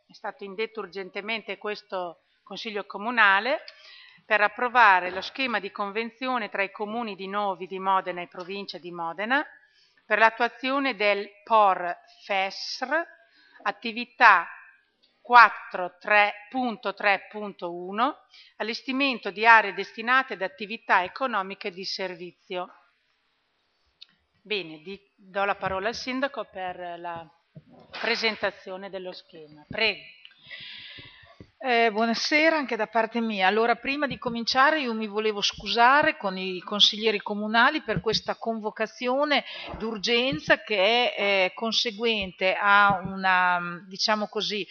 è stato indetto urgentemente questo Consiglio Comunale per approvare lo schema di convenzione tra i comuni di Novi di Modena e provincia di Modena per l'attuazione del POR FESR, attività 4.3.1, allestimento di aree destinate ad attività economiche di servizio. Bene, do la parola al sindaco per la presentazione dello schema. Prego. Buonasera anche da parte mia. Allora, prima di cominciare io mi volevo scusare con i consiglieri comunali per questa convocazione d'urgenza che è conseguente a una, diciamo così,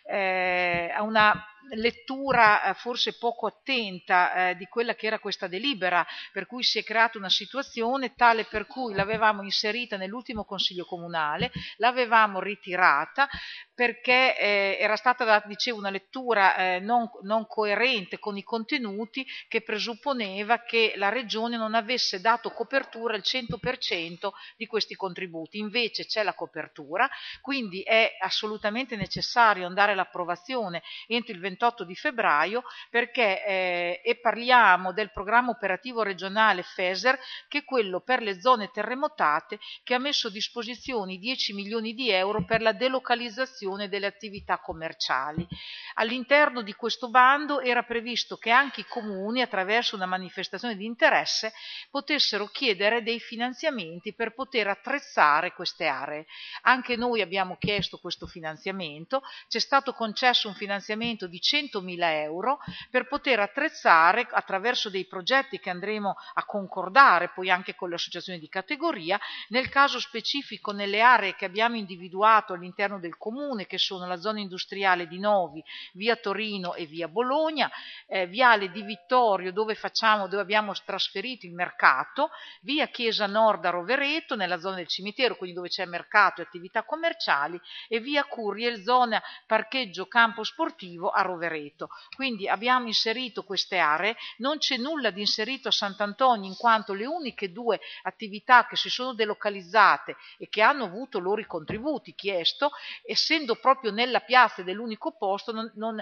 a una lettura forse poco attenta di quella che era questa delibera, per cui si è creata una situazione tale per cui l'avevamo inserita nell'ultimo consiglio comunale, l'avevamo ritirata perché era stata data, dicevo, una lettura non coerente con i contenuti, che presupponeva che la Regione non avesse dato copertura al 100% di questi contributi. Invece c'è la copertura, quindi è assolutamente necessario andare all'approvazione entro il 28 di febbraio perché e parliamo del programma operativo regionale FESR, che è quello per le zone terremotate, che ha messo a disposizione 10 milioni di euro per la delocalizzazione delle attività commerciali. All'interno di questo bando era previsto che anche i comuni, attraverso una manifestazione di interesse, potessero chiedere dei finanziamenti per poter attrezzare queste aree. Anche noi abbiamo chiesto questo finanziamento, c'è stato concesso un finanziamento di 100.000 euro per poter attrezzare, attraverso dei progetti che andremo a concordare poi anche con le associazioni di categoria, nel caso specifico nelle aree che abbiamo individuato all'interno del comune, che sono la zona industriale di Novi, via Torino e via Bologna, viale di Vittorio dove abbiamo trasferito il mercato, via Chiesa Nord a Rovereto nella zona del cimitero, quindi dove c'è mercato e attività commerciali, e via Curiel, zona parcheggio campo sportivo a Rovereto. Quindi abbiamo inserito queste aree, non c'è nulla di inserito a Sant'Antonio, in quanto le uniche due attività che si sono delocalizzate e che hanno avuto loro i contributi chiesto, essendo proprio nella piazza dell'unico posto, non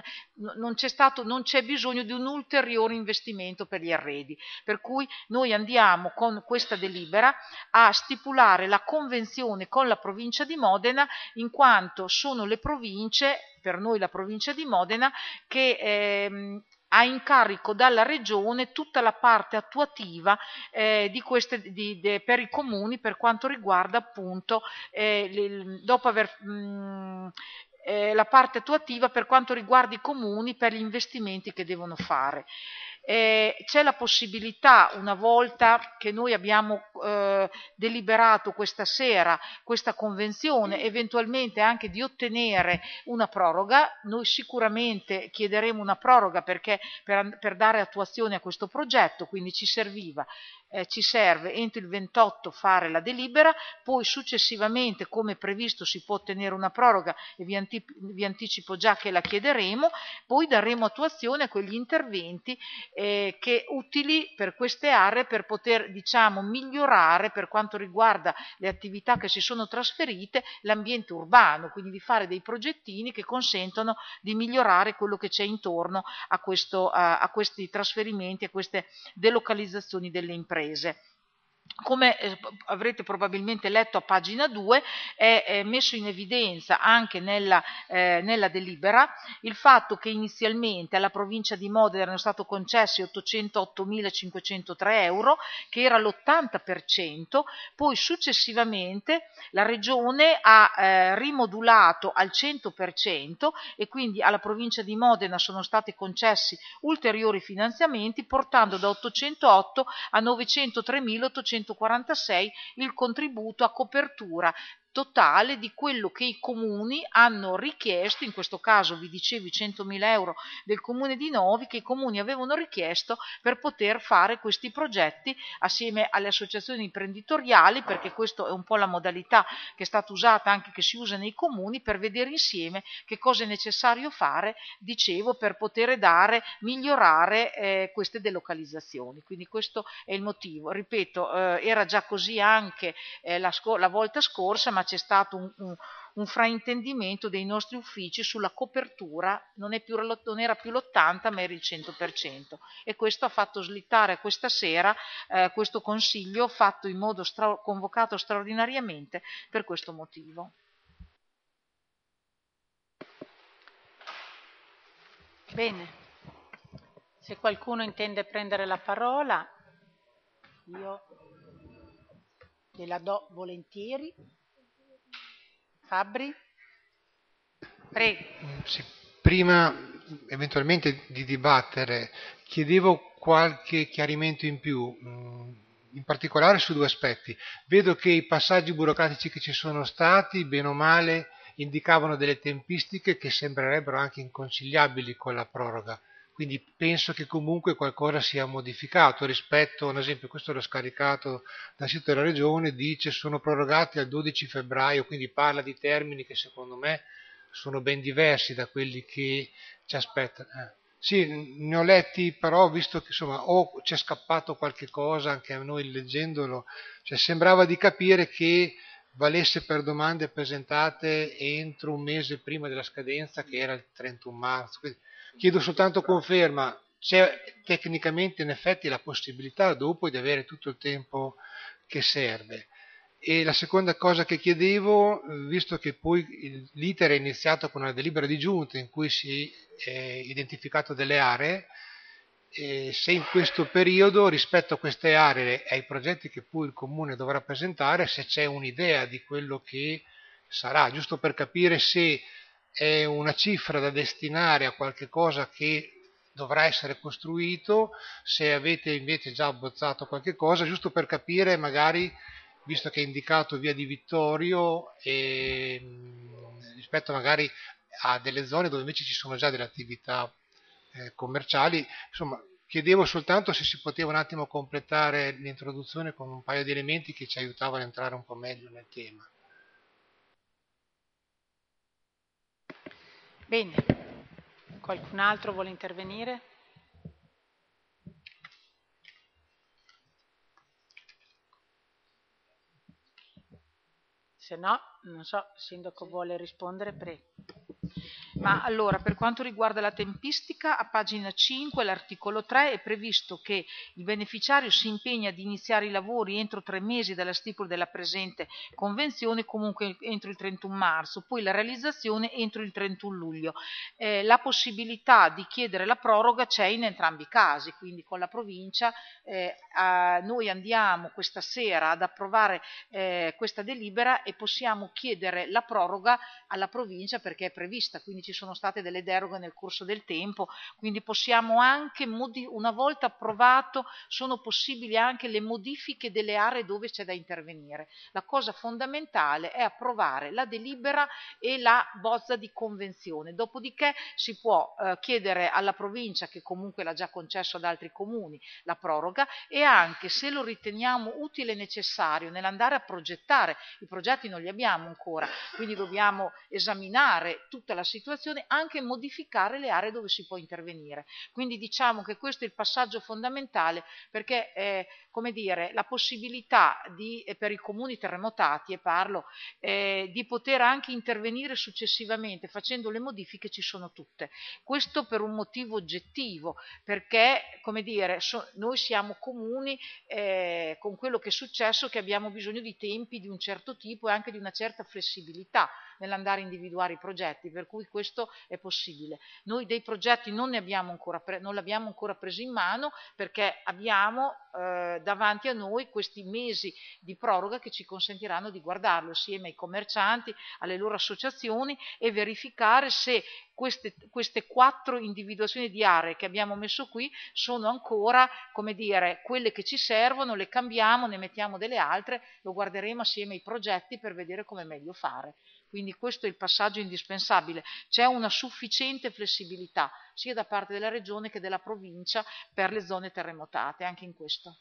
c'è bisogno di un ulteriore investimento per gli arredi, per cui noi andiamo con questa delibera a stipulare la convenzione con la provincia di Modena, in quanto sono le province, per noi la provincia di Modena, che ha in carico dalla Regione tutta la parte attuativa per i comuni per quanto riguarda appunto dopo aver la parte attuativa per quanto riguarda i comuni per gli investimenti che devono fare. C'è la possibilità, una volta che noi abbiamo deliberato questa sera questa convenzione, eventualmente anche di ottenere una proroga. Noi sicuramente chiederemo una proroga perché per dare attuazione a questo progetto, quindi ci serve entro il 28 fare la delibera, poi successivamente, come previsto, si può ottenere una proroga e vi anticipo già che la chiederemo, poi daremo attuazione a quegli interventi che utili per queste aree per poter, diciamo, migliorare per quanto riguarda le attività che si sono trasferite l'ambiente urbano, quindi di fare dei progettini che consentono di migliorare quello che c'è intorno a questi trasferimenti, a queste delocalizzazioni delle imprese. Come avrete probabilmente letto a pagina 2, è messo in evidenza anche nella delibera il fatto che inizialmente alla provincia di Modena erano stati concessi 808.503 euro, che era l'80%, poi successivamente la Regione ha rimodulato al 100% e quindi alla provincia di Modena sono stati concessi ulteriori finanziamenti, portando da 808 a 903.846 il contributo a copertura totale di quello che i comuni hanno richiesto. In questo caso vi dicevo i 100.000 euro del comune di Novi, che i comuni avevano richiesto per poter fare questi progetti assieme alle associazioni imprenditoriali, perché questa è un po' la modalità che è stata usata, anche che si usa nei comuni, per vedere insieme che cosa è necessario fare, dicevo, per poter migliorare queste delocalizzazioni. Quindi questo è il motivo. Ripeto, era già così anche la volta scorsa, ma c'è stato un fraintendimento dei nostri uffici sulla copertura, non era più l'80 ma era il 100%, e questo ha fatto slittare questa sera questo consiglio fatto in modo convocato straordinariamente per questo motivo. Bene, se qualcuno intende prendere la parola, io gliela do volentieri. Fabbri? Prego. Sì, prima eventualmente di dibattere, chiedevo qualche chiarimento in più, in particolare su due aspetti. Vedo che i passaggi burocratici che ci sono stati, bene o male, indicavano delle tempistiche che sembrerebbero anche inconciliabili con la proroga. Quindi penso che comunque qualcosa sia modificato rispetto, ad esempio, questo l'ho scaricato dal sito della Regione, dice sono prorogati al 12 febbraio, quindi parla di termini che secondo me sono ben diversi da quelli che ci aspettano. Sì, ne ho letti, però ho visto che insomma o c'è scappato qualche cosa anche a noi leggendolo, cioè sembrava di capire che valesse per domande presentate entro un mese prima della scadenza, che era il 31 marzo. Quindi chiedo soltanto conferma, c'è tecnicamente in effetti la possibilità dopo di avere tutto il tempo che serve. E la seconda cosa che chiedevo, visto che poi l'iter è iniziato con una delibera di giunta in cui si è identificato delle aree, se in questo periodo rispetto a queste aree e ai progetti che poi il Comune dovrà presentare, se c'è un'idea di quello che sarà, giusto per capire se è una cifra da destinare a qualche cosa che dovrà essere costruito, se avete invece già abbozzato qualche cosa, giusto per capire magari, visto che è indicato via di Vittorio, rispetto magari a delle zone dove invece ci sono già delle attività commerciali, insomma, chiedevo soltanto se si poteva un attimo completare l'introduzione con un paio di elementi che ci aiutavano a entrare un po' meglio nel tema. Bene, qualcun altro vuole intervenire? Se no, non so, il sindaco vuole rispondere, prego. Ma allora, per quanto riguarda la tempistica, a pagina 5, l'articolo 3 è previsto che il beneficiario si impegna ad iniziare i lavori entro 3 mesi dalla stipula della presente convenzione, comunque entro il 31 marzo, poi la realizzazione entro il 31 luglio. La possibilità di chiedere la proroga c'è in entrambi i casi, quindi con la provincia noi andiamo questa sera ad approvare questa delibera e possiamo chiedere la proroga alla provincia perché è prevista, quindi ci sono state delle deroghe nel corso del tempo, quindi possiamo anche, una volta approvato, sono possibili anche le modifiche delle aree dove c'è da intervenire. La cosa fondamentale è approvare la delibera e la bozza di convenzione, dopodiché si può chiedere alla provincia, che comunque l'ha già concesso ad altri comuni, la proroga, e anche, se lo riteniamo utile e necessario nell'andare a progettare, i progetti non li abbiamo ancora, quindi dobbiamo esaminare tutta la situazione, anche modificare le aree dove si può intervenire. Quindi diciamo che questo è il passaggio fondamentale, perché come dire, la possibilità per i comuni terremotati, e parlo, di poter anche intervenire successivamente facendo le modifiche ci sono tutte. Questo per un motivo oggettivo, perché come dire, noi siamo comuni con quello che è successo, che abbiamo bisogno di tempi di un certo tipo e anche di una certa flessibilità nell'andare a individuare i progetti, per cui questo è possibile. Noi dei progetti non l'abbiamo ancora preso in mano, perché abbiamo davanti a noi questi mesi di proroga che ci consentiranno di guardarlo assieme ai commercianti, alle loro associazioni, e verificare se queste 4 individuazioni di aree che abbiamo messo qui sono ancora, come dire, quelle che ci servono, le cambiamo, ne mettiamo delle altre, lo guarderemo assieme ai progetti per vedere come meglio fare. Quindi questo è il passaggio indispensabile. C'è una sufficiente flessibilità sia da parte della Regione che della provincia per le zone terremotate, anche in questo.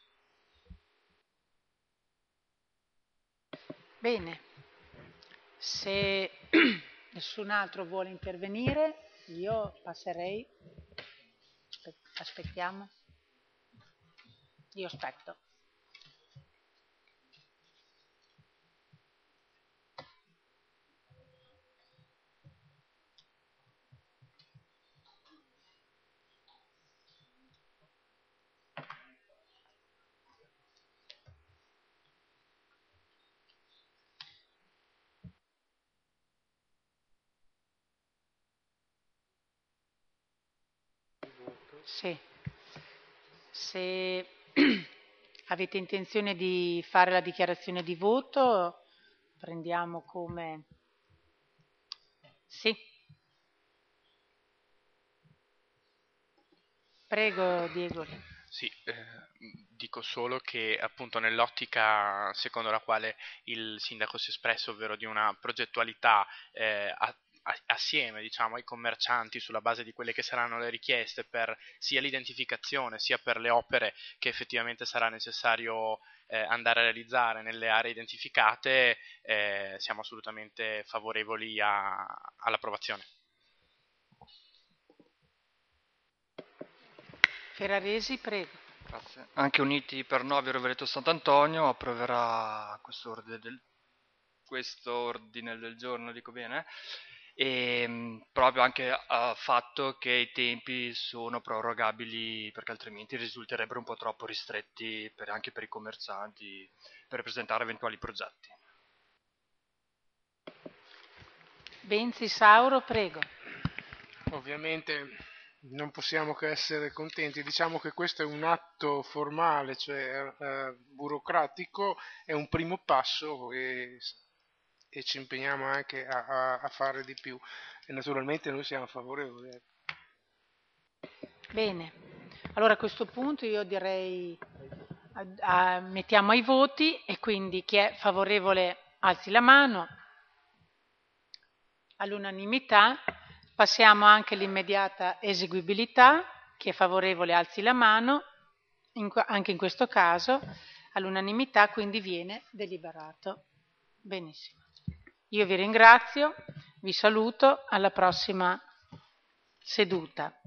Bene, se nessun altro vuole intervenire, io passerei. Aspettiamo. Io aspetto. Sì. Se avete intenzione di fare la dichiarazione di voto, prendiamo come... Sì. Prego, Diego. Sì, dico solo che appunto nell'ottica secondo la quale il sindaco si è espresso, ovvero di una progettualità assieme, diciamo, ai commercianti sulla base di quelle che saranno le richieste per sia l'identificazione sia per le opere che effettivamente sarà necessario andare a realizzare nelle aree identificate, siamo assolutamente favorevoli all'approvazione. Ferraresi, prego. Grazie. Anche Uniti per Novi Rovereto Sant'Antonio approverà questo ordine del giorno, dico bene, e proprio anche al fatto che i tempi sono prorogabili perché altrimenti risulterebbero un po' troppo ristretti anche per i commercianti per presentare eventuali progetti. Benzi Sauro, prego. Ovviamente non possiamo che essere contenti, diciamo che questo è un atto formale, cioè burocratico, è un primo passo e ci impegniamo anche a fare di più e naturalmente noi siamo favorevoli. Bene, allora a questo punto io direi mettiamo ai voti e quindi chi è favorevole alzi la mano all'unanimità. Passiamo anche all'immediata eseguibilità, chi è favorevole alzi la mano, anche in questo caso all'unanimità, quindi viene deliberato. Benissimo. Io vi ringrazio, vi saluto, alla prossima seduta.